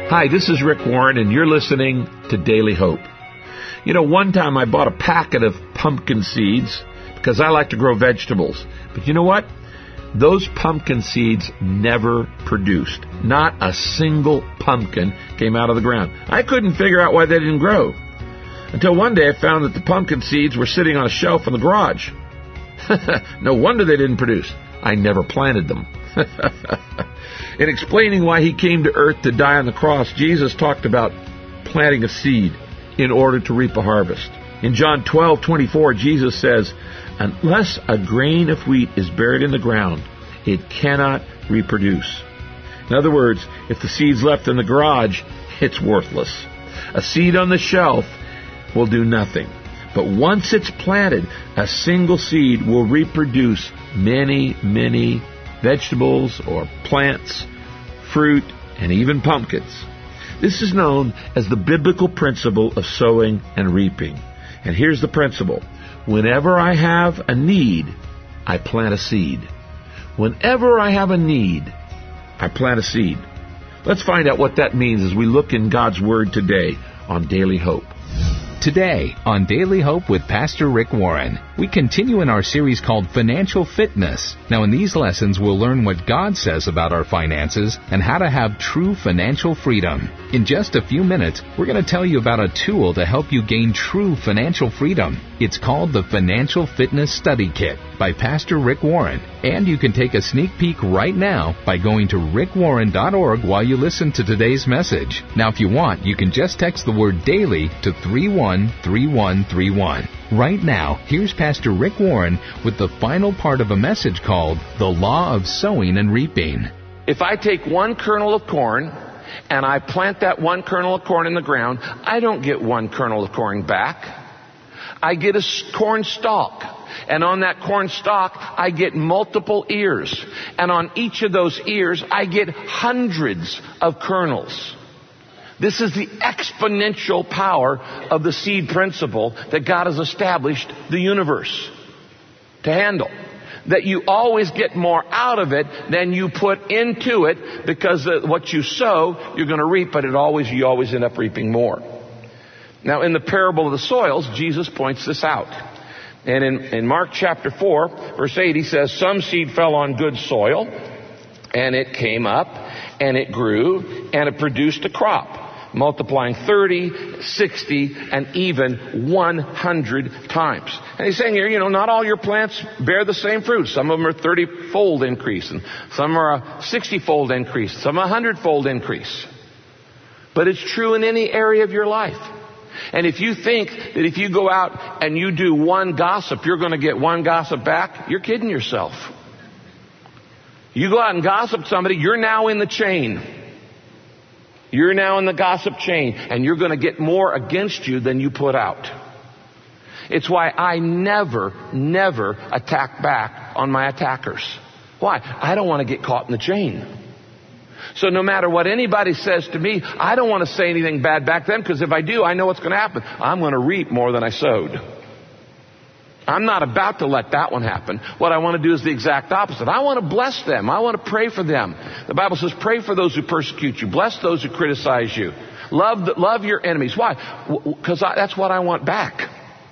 Hi, this is Rick Warren, and you're listening to Daily Hope. You know, one time I bought a packet of pumpkin seeds because I like to grow vegetables. But you know what? Those pumpkin seeds never produced. Not a single pumpkin came out of the ground. I couldn't figure out why they didn't grow. Until one day I found that the pumpkin seeds were sitting on a shelf in the garage. No wonder they didn't produce. I never planted them. In explaining why he came to earth to die on the cross, Jesus talked about planting a seed in order to reap a harvest. In John 12:24, Jesus says, "Unless a grain of wheat is buried in the ground, it cannot reproduce." In other words, if the seed's left in the garage, it's worthless. A seed on the shelf will do nothing. But once it's planted, a single seed will reproduce many, many vegetables or plants, fruit, and even pumpkins. This is known as the biblical principle of sowing and reaping. And here's the principle. Whenever I have a need, I plant a seed. Whenever I have a need, I plant a seed. Let's find out what that means as we look in God's Word today on Daily Hope. Today on Daily Hope with Pastor Rick Warren, we continue in our series called Financial Fitness. Now in these lessons, we'll learn what God says about our finances and how to have true financial freedom. In just a few minutes, we're going to tell you about a tool to help you gain true financial freedom. It's called the Financial Fitness Study Kit by Pastor Rick Warren, and you can take a sneak peek right now by going to rickwarren.org while you listen to today's message. Now if you want, you can just text the word DAILY to 313131. Right now, here's Pastor Rick Warren with the final part of a message called The Law of Sowing and Reaping. If I take one kernel of corn and I plant that one kernel of corn in the ground, I don't get one kernel of corn back. I get a corn stalk. And on that corn stalk, I get multiple ears. And on each of those ears, I get hundreds of kernels. This is the exponential power of the seed principle that God has established the universe to handle. That you always get more out of it than you put into it, because what you sow, you're going to reap, but you always end up reaping more. Now, in the parable of the soils, Jesus points this out. And in Mark chapter 4, verse 8, he says, "Some seed fell on good soil, and it came up, and it grew, and it produced a crop, multiplying 30, 60, and even 100 times." And he's saying here, not all your plants bear the same fruit. Some of them are 30-fold increase, and some are a 60-fold increase, some a 100-fold increase. But it's true in any area of your life. And if you think that if you go out and you do one gossip, you're going to get one gossip back, you're kidding yourself. You go out and gossip somebody, you're now in the chain. You're now in the gossip chain, and you're going to get more against you than you put out. It's why I never attack back on my attackers. Why? I don't want to get caught in the chain. So no matter what anybody says to me, I don't want to say anything bad back to them, because if I do, I know what's going to happen. I'm going to reap more than I sowed. I'm not about to let that one happen. What I want to do is the exact opposite. I want to bless them. I want to pray for them. The Bible says, pray for those who persecute you. Bless those who criticize you. Love your enemies. Why? Because that's what I want back.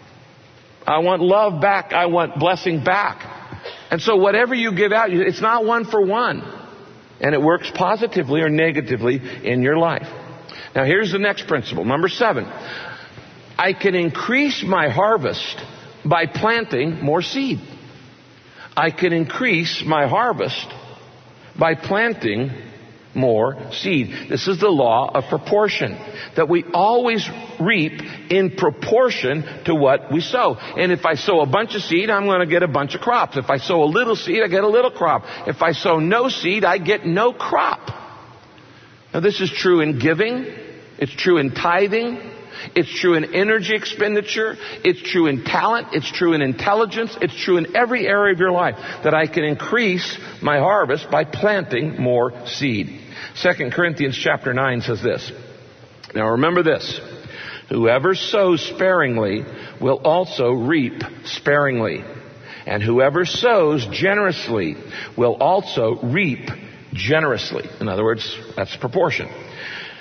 I want love back. I want blessing back. And so whatever you give out, it's not one for one. And it works positively or negatively in your life. Now here's the next principle. Number 7. I can increase my harvest by planting more seed. I can increase my harvest by planting more seed. This is the law of proportion, that we always reap in proportion to what we sow. And if I sow a bunch of seed, I'm going to get a bunch of crops. If I sow a little seed, I get a little crop. If I sow no seed, I get no crop. Now this is true in giving. It's true in tithing. It's true in energy expenditure. It's true in talent. It's true in intelligence. It's true in every area of your life, that I can increase my harvest by planting more seed. 2 Corinthians chapter 9 says this. Now remember this. Whoever sows sparingly will also reap sparingly. And whoever sows generously will also reap generously. In other words, that's proportion.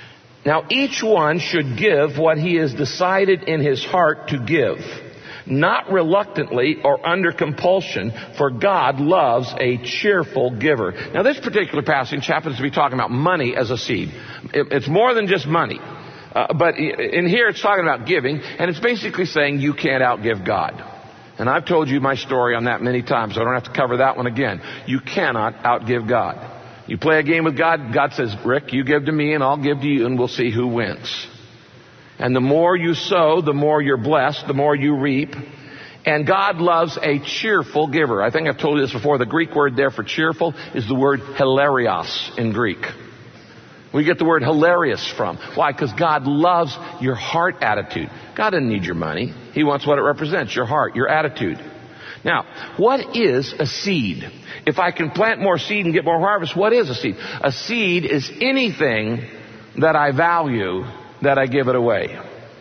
Now each one should give what he has decided in his heart to give, not reluctantly or under compulsion, for God loves a cheerful giver. Now this particular passage happens to be talking about money as a seed. It's more than just money. But in here it's talking about giving, and it's basically saying you can't outgive God. And I've told you my story on that many times, so I don't have to cover that one again. You cannot outgive God. You play a game with God, God says, Rick, you give to me and I'll give to you and we'll see who wins. And the more you sow, the more you're blessed, the more you reap. And God loves a cheerful giver. I think I've told you this before. The Greek word there for cheerful is the word hilarios in Greek. We get the word hilarious from. Why? Because God loves your heart attitude. God doesn't need your money. He wants what it represents, your heart, your attitude. Now, what is a seed? If I can plant more seed and get more harvest, what is a seed? A seed is anything that I value that I give it away.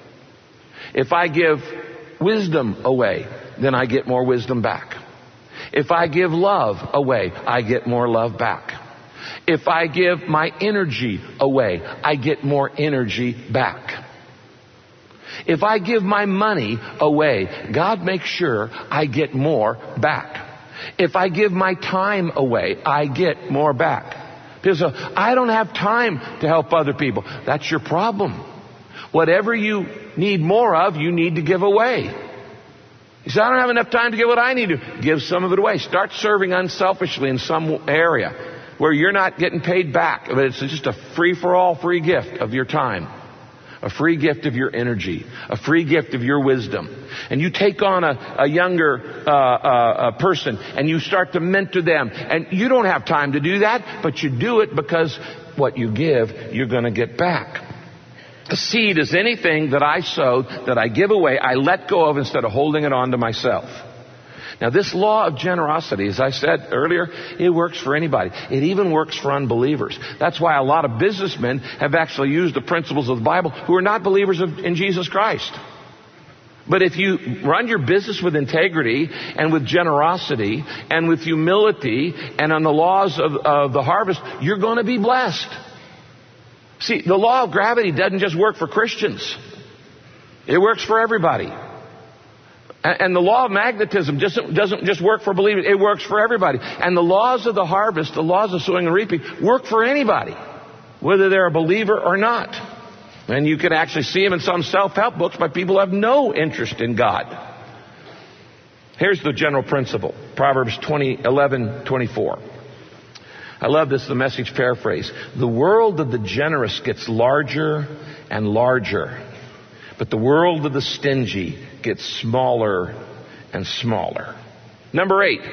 If I give wisdom away, then I get more wisdom back. If I give love away, I get more love back. If I give my energy away, I get more energy back. If I give my money away, God makes sure I get more back. If I give my time away, I get more back. People say, I don't have time to help other people. That's your problem. Whatever you need more of, you need to give away. You say, I don't have enough time to give what I need to. Give some of it away. Start serving unselfishly in some area where you're not getting paid back. But it's just a free-for-all free gift of your time. A free gift of your energy, a free gift of your wisdom. And you take on a younger person and you start to mentor them. And you don't have time to do that, but you do it because what you give, you're going to get back. A seed is anything that I sow, that I give away, I let go of instead of holding it on to myself. Now this law of generosity, as I said earlier, it works for anybody. It even works for unbelievers. That's why a lot of businessmen have actually used the principles of the Bible who are not believers in Jesus Christ. But if you run your business with integrity and with generosity and with humility and on the laws of the harvest, you're going to be blessed. See, the law of gravity doesn't just work for Christians. It works for everybody. And the law of magnetism doesn't just work for believers. It works for everybody. And the laws of the harvest, the laws of sowing and reaping, work for anybody, whether they're a believer or not. And you can actually see them in some self-help books by people who have no interest in God. Here's the general principle. Proverbs 11:24. I love this, the Message paraphrase. The world of the generous gets larger and larger, but the world of the stingy gets smaller and smaller. Number 8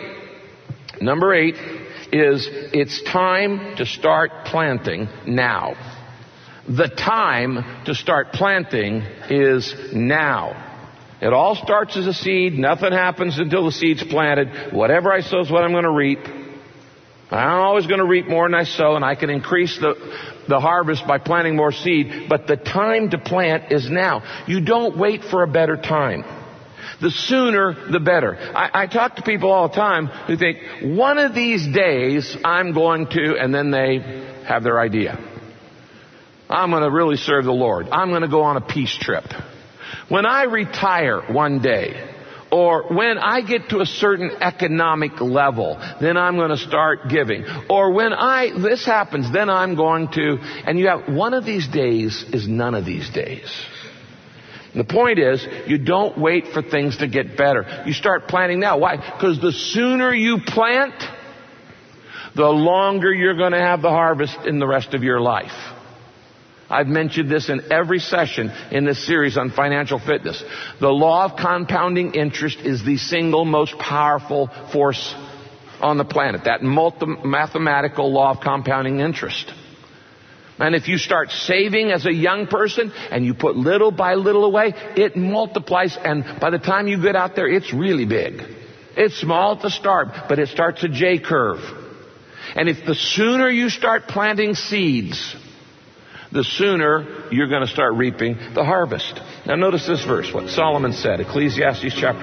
is it's time to start planting now. The time to start planting is now. It all starts as a seed. Nothing happens until the seed's planted. Whatever I sow is what I'm going to reap. I'm always going to reap more than I sow, and I can increase the harvest by planting more seed. But the time to plant is now. You don't wait for a better time. The sooner, the better. I talk to people all the time who think, one of these days I'm going to, and then they have their idea. I'm going to really serve the Lord. I'm going to go on a peace trip. When I retire one day, or when I get to a certain economic level, then I'm going to start giving. Or when this happens, then I'm going to, and you have one of these days is none of these days. The point is, you don't wait for things to get better. You start planting now. Why? Because the sooner you plant, the longer you're going to have the harvest in the rest of your life. I've mentioned this in every session in this series on financial fitness. The law of compounding interest is the single most powerful force on the planet. That mathematical law of compounding interest. And if you start saving as a young person and you put little by little away, it multiplies. And by the time you get out there, it's really big. It's small at the start, but it starts a J curve. And if the sooner you start planting seeds, the sooner you're going to start reaping the harvest. Now notice this verse, what Solomon said, Ecclesiastes chapter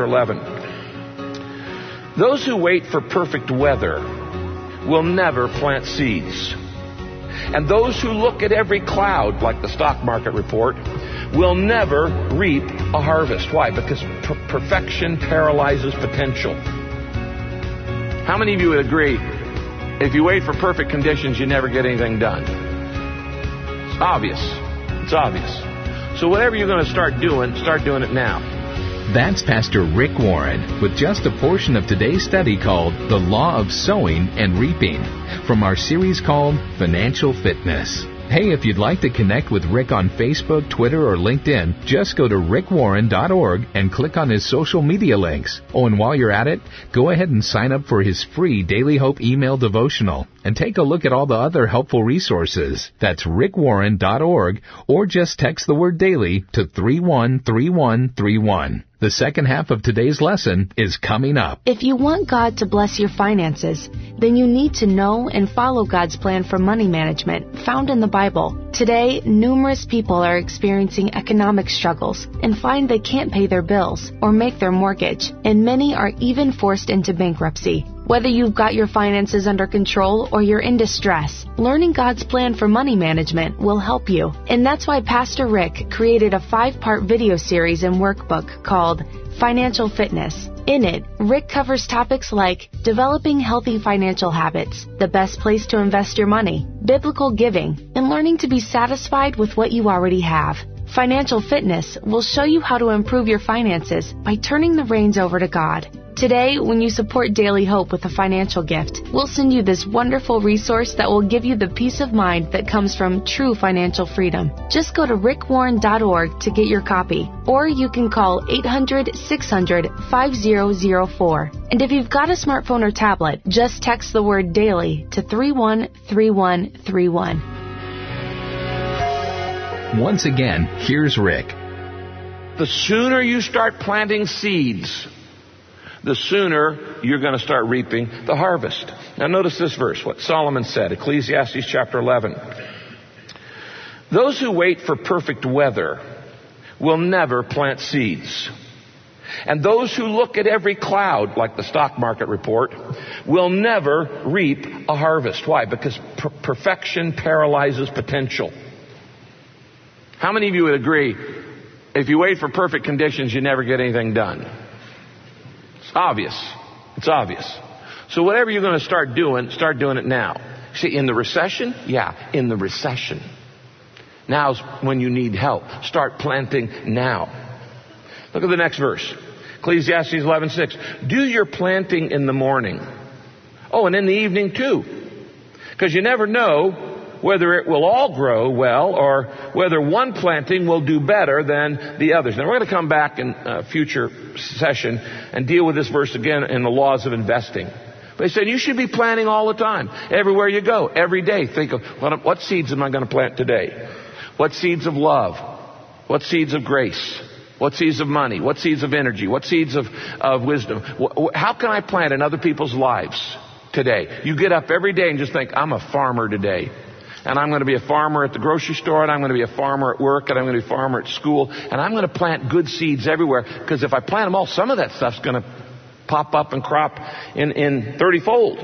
11. Those who wait for perfect weather will never plant seeds, And those who look at every cloud, like the stock market report, will never reap a harvest. Why? Because perfection paralyzes potential. How many of you would agree, if you wait for perfect conditions, you never get anything done? It's obvious. It's obvious. So whatever you're going to start doing it now. That's Pastor Rick Warren with just a portion of today's study called The Law of Sowing and Reaping from our series called Financial Fitness. Hey, if you'd like to connect with Rick on Facebook, Twitter, or LinkedIn, just go to rickwarren.org and click on his social media links. Oh, and while you're at it, go ahead and sign up for his free Daily Hope email devotional and take a look at all the other helpful resources. That's rickwarren.org, or just text the word daily to 313131. The second half of today's lesson is coming up. If you want God to bless your finances, then you need to know and follow God's plan for money management found in the Bible. Today, numerous people are experiencing economic struggles and find they can't pay their bills or make their mortgage, and many are even forced into bankruptcy. Whether you've got your finances under control or you're in distress, learning God's plan for money management will help you. And that's why Pastor Rick created a 5-part video series and workbook called Financial Fitness. In it, Rick covers topics like developing healthy financial habits, the best place to invest your money, biblical giving, and learning to be satisfied with what you already have. Financial Fitness will show you how to improve your finances by turning the reins over to God. Today, when you support Daily Hope with a financial gift, we'll send you this wonderful resource that will give you the peace of mind that comes from true financial freedom. Just go to rickwarren.org to get your copy, or you can call 800-600-5004. And if you've got a smartphone or tablet, just text the word DAILY to 313131. Once again, here's Rick. The sooner you start planting seeds, the sooner you're going to start reaping the harvest. Now notice this verse, what Solomon said, Ecclesiastes chapter 11. Those who wait for perfect weather will never plant seeds. And those who look at every cloud, like the stock market report, will never reap a harvest. Why? Because perfection paralyzes potential. How many of you would agree, if you wait for perfect conditions, you never get anything done? Obvious. It's obvious. So whatever you're going to start doing it now. See, in the recession? Yeah, in the recession. Now's when you need help. Start planting now. Look at the next verse. Ecclesiastes 11:6. Do your planting in the morning. Oh, and in the evening too. Because you never know whether it will all grow well or whether one planting will do better than the others. Now, we're going to come back in a future session and deal with this verse again in the laws of investing. But he said you should be planting all the time, everywhere you go, every day. Think of what seeds am I going to plant today? What seeds of love? What seeds of grace? What seeds of money? What seeds of energy? What seeds of wisdom? How can I plant in other people's lives today? You get up every day and just think, I'm a farmer today. And I'm going to be a farmer at the grocery store, and I'm going to be a farmer at work, and I'm going to be a farmer at school, and I'm going to plant good seeds everywhere, because if I plant them all, some of that stuff's going to pop up and crop in 30-fold.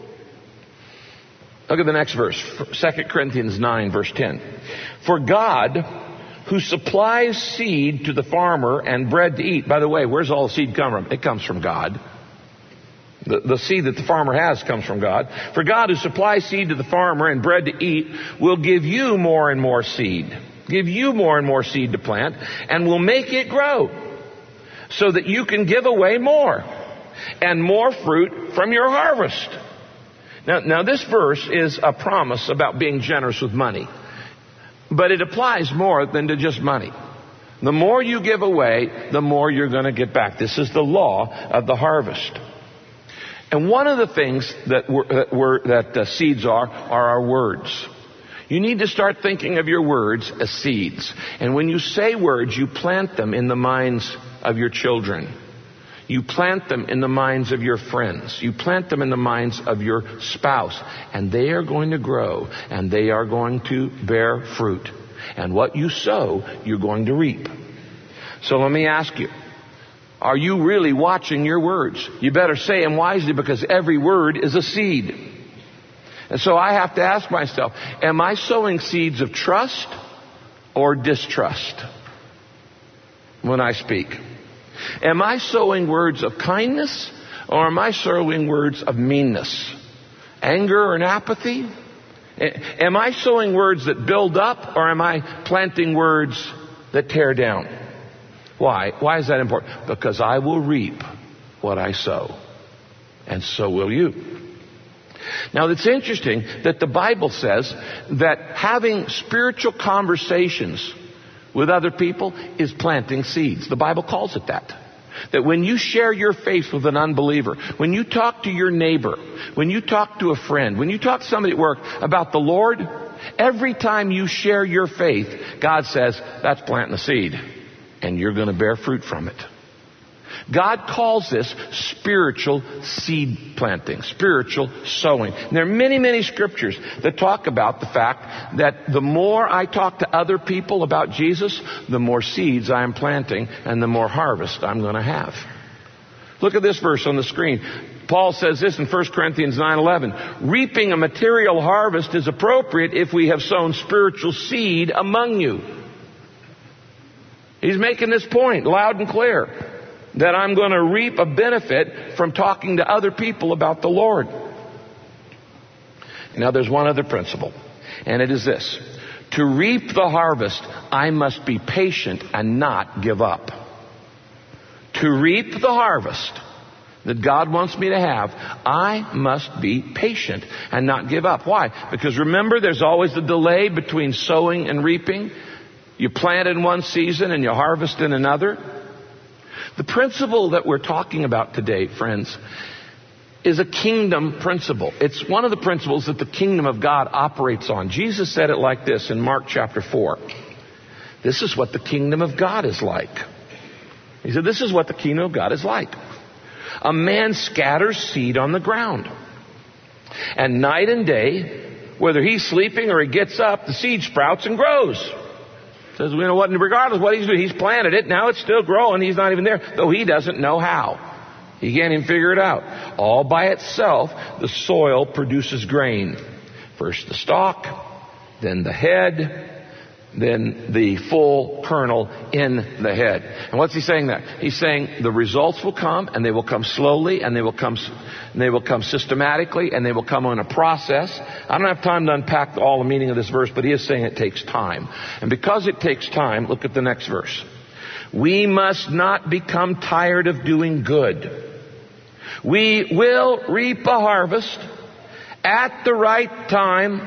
Look at the next verse, 2 Corinthians 9, verse 10. For God, who supplies seed to the farmer and bread to eat. By the way, where's all the seed come from? It comes from God. The seed that the farmer has comes from God. For God, who supplies seed to the farmer and bread to eat, will give you more and more seed. Give you more and more seed to plant, and will make it grow, so that you can give away more and more fruit from your harvest. Now this verse is a promise about being generous with money. But it applies more than to just money. The more you give away, the more you're going to get back. This is the law of the harvest. And one of the things that seeds are our words. You need to start thinking of your words as seeds. And when you say words, you plant them in the minds of your children. You plant them in the minds of your friends. You plant them in the minds of your spouse. And they are going to grow. And they are going to bear fruit. And what you sow, you're going to reap. So let me ask you. Are you really watching your words? You better say them wisely, because every word is a seed. And so I have to ask myself, am I sowing seeds of trust or distrust when I speak? Am I sowing words of kindness or am I sowing words of meanness? Anger and apathy? Am I sowing words that build up or am I planting words that tear down? Why? Why is that important? Because I will reap what I sow. And so will you. Now it's interesting that the Bible says that having spiritual conversations with other people is planting seeds. The Bible calls it that. That when you share your faith with an unbeliever, when you talk to your neighbor, when you talk to a friend, when you talk to somebody at work about the Lord, every time you share your faith, God says, that's planting a seed. And you're going to bear fruit from it. God calls this spiritual seed planting, spiritual sowing. And there are many, many scriptures that talk about the fact that the more I talk to other people about Jesus, the more seeds I am planting and the more harvest I'm going to have. Look at this verse on the screen. Paul says this in 1 Corinthians 9:11. Reaping a material harvest is appropriate if we have sown spiritual seed among you. He's making this point loud and clear. That I'm going to reap a benefit from talking to other people about the Lord. Now there's one other principle, and it is this. To reap the harvest, I must be patient and not give up. To reap the harvest that God wants me to have, I must be patient and not give up. Why? Because remember, there's always a delay between sowing and reaping. You plant in one season and you harvest in another. The principle that we're talking about today, friends, is a kingdom principle. It's one of the principles that the kingdom of God operates on. Jesus said it like this in Mark chapter 4. This is what the kingdom of God is like. He said, this is what the kingdom of God is like. A man scatters seed on the ground. And night and day, whether he's sleeping or he gets up, the seed sprouts and grows. Says, you know what, regardless of what he's doing, he's planted it. Now it's still growing. He's not even there, though he doesn't know how. He can't even figure it out. All by itself, the soil produces grain. First the stalk, then the head, then the full kernel in the head. And what's he saying there? He's saying the results will come, and they will come slowly, and they will come systematically, and they will come on a process. I don't have time to unpack all the meaning of this verse, but he is saying it takes time. And because it takes time, look at the next verse. We must not become tired of doing good. We will reap a harvest at the right time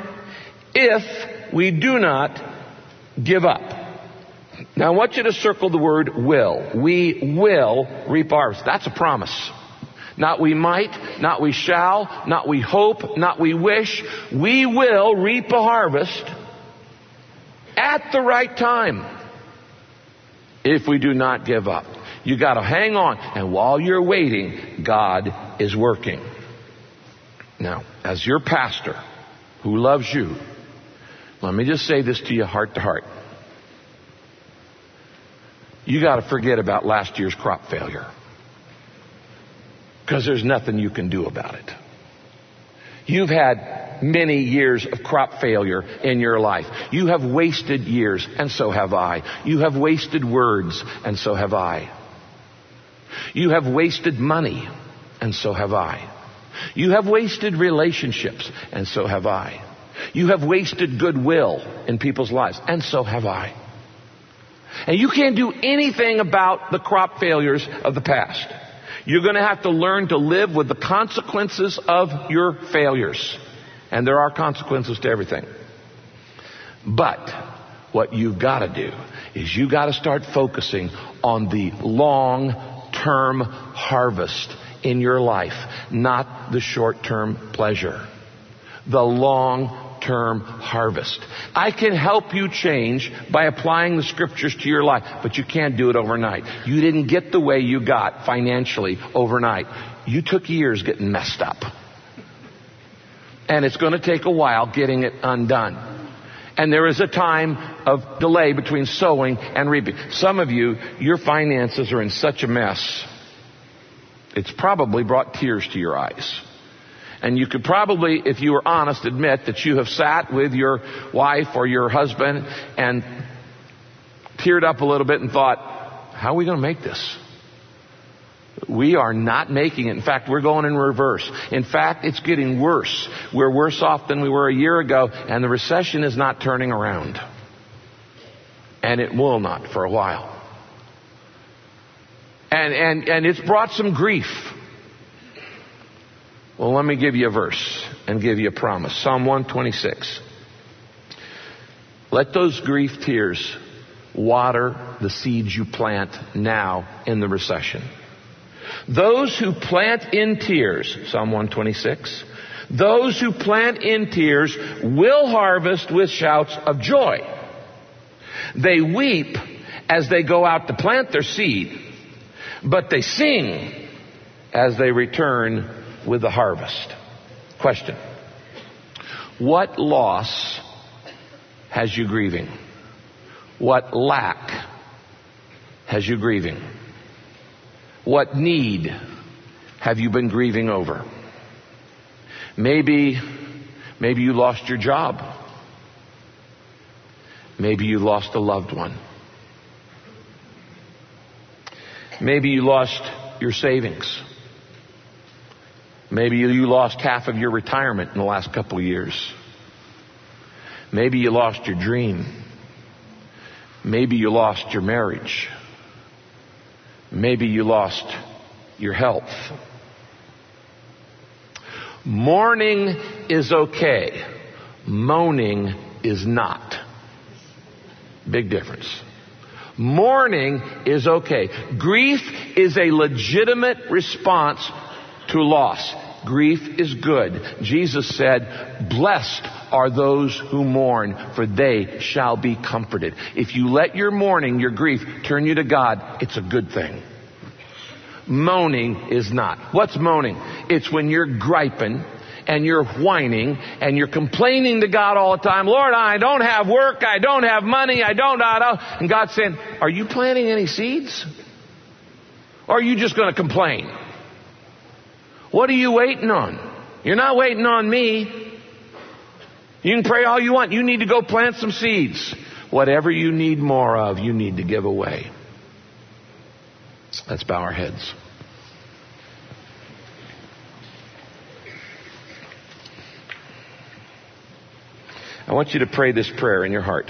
if we do not give up. Now I want you to circle the word will. We will reap a harvest. That's a promise. Not we might, not we shall, not we hope, not we wish. We will reap a harvest at the right time if we do not give up. You got to hang on, and while you're waiting, God is working. Now, as your pastor who loves you, let me just say this to you heart to heart. You got to forget about last year's crop failure. Because there's nothing you can do about it. You've had many years of crop failure in your life. You have wasted years, and so have I. You have wasted words, and so have I. You have wasted money, and so have I. You have wasted relationships, and so have I. You have wasted goodwill in people's lives, and so have I. And you can't do anything about the crop failures of the past. You're going to have to learn to live with the consequences of your failures. And there are consequences to everything. But what you've got to do is you've got to start focusing on the long-term harvest in your life, not the short-term pleasure. The long-term harvest. I can help you change by applying the scriptures to your life, but you can't do it overnight. You didn't get the way you got financially overnight. You took years getting messed up. And it's going to take a while getting it undone. And there is a time of delay between sowing and reaping. Some of you, your finances are in such a mess, it's probably brought tears to your eyes. And you could probably, if you were honest, admit that you have sat with your wife or your husband and teared up a little bit and thought, how are we going to make this? We are not making it. In fact, we're going in reverse. In fact, it's getting worse. We're worse off than we were a year ago, and the recession is not turning around. And it will not for a while. And it's brought some grief. Well, let me give you a verse and give you a promise. Psalm 126. Let those grief tears water the seeds you plant now in the recession. Those who plant in tears, Psalm 126, those who plant in tears will harvest with shouts of joy. They weep as they go out to plant their seed, but they sing as they return with the harvest. Question: what loss has you grieving? What lack has you grieving? What need have you been grieving over? Maybe you lost your job. Maybe you lost a loved one. Maybe you lost your savings. Maybe you lost half of your retirement in the last couple of years. Maybe you lost your dream. Maybe you lost your marriage. Maybe you lost your health. Mourning is okay. Moaning is not. Big difference. Mourning is okay. Grief is a legitimate response to loss. Grief is good. Jesus said, blessed are those who mourn, for they shall be comforted. If you let your mourning, your grief, turn you to God, it's a good thing. Moaning is not. What's moaning? It's when you're griping and you're whining and you're complaining to God all the time. Lord, I don't have work. I don't have money. I don't. And God's saying, are you planting any seeds? Or are you just going to complain? What are you waiting on? You're not waiting on me. You can pray all you want. You need to go plant some seeds. Whatever you need more of, you need to give away. Let's bow our heads. I want you to pray this prayer in your heart.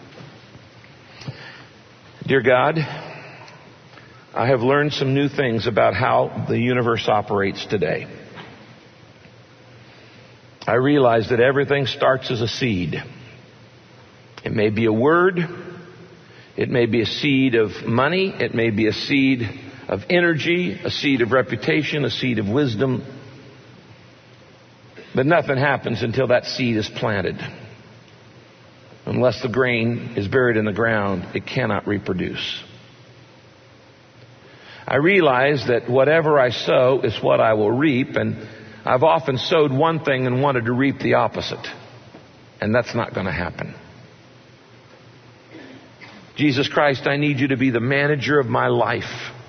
Dear God, I have learned some new things about how the universe operates today. I realize that everything starts as a seed. It may be a word. It may be a seed of money. It may be a seed of energy, a seed of reputation, a seed of wisdom. But nothing happens until that seed is planted. Unless the grain is buried in the ground, it cannot reproduce. I realize that whatever I sow is what I will reap, and I've often sowed one thing and wanted to reap the opposite. And that's not going to happen. Jesus Christ, I need you to be the manager of my life,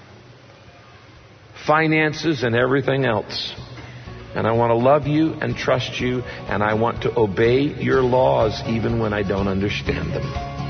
finances and everything else. And I want to love you and trust you, and I want to obey your laws even when I don't understand them.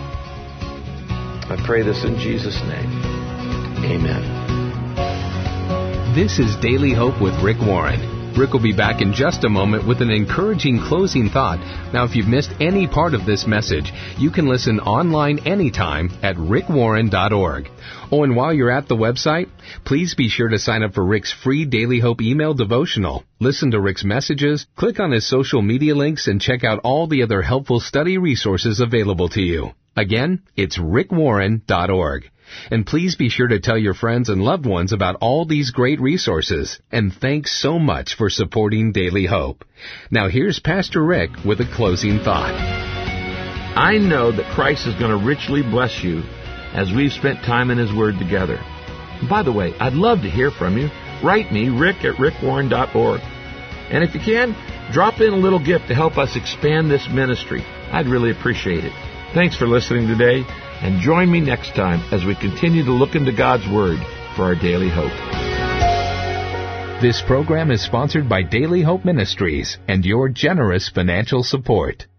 I pray this in Jesus' name. Amen. This is Daily Hope with Rick Warren. Rick will be back in just a moment with an encouraging closing thought. Now, if you've missed any part of this message, you can listen online anytime at rickwarren.org. Oh, and while you're at the website, please be sure to sign up for Rick's free Daily Hope email devotional. Listen to Rick's messages, click on his social media links, and check out all the other helpful study resources available to you. Again, it's rickwarren.org. And please be sure to tell your friends and loved ones about all these great resources. And thanks so much for supporting Daily Hope. Now here's Pastor Rick with a closing thought. I know that Christ is going to richly bless you as we've spent time in His Word together. By the way, I'd love to hear from you. Write me, rick@rickwarren.org. And if you can, drop in a little gift to help us expand this ministry. I'd really appreciate it. Thanks for listening today, and join me next time as we continue to look into God's Word for our daily hope. This program is sponsored by Daily Hope Ministries and your generous financial support.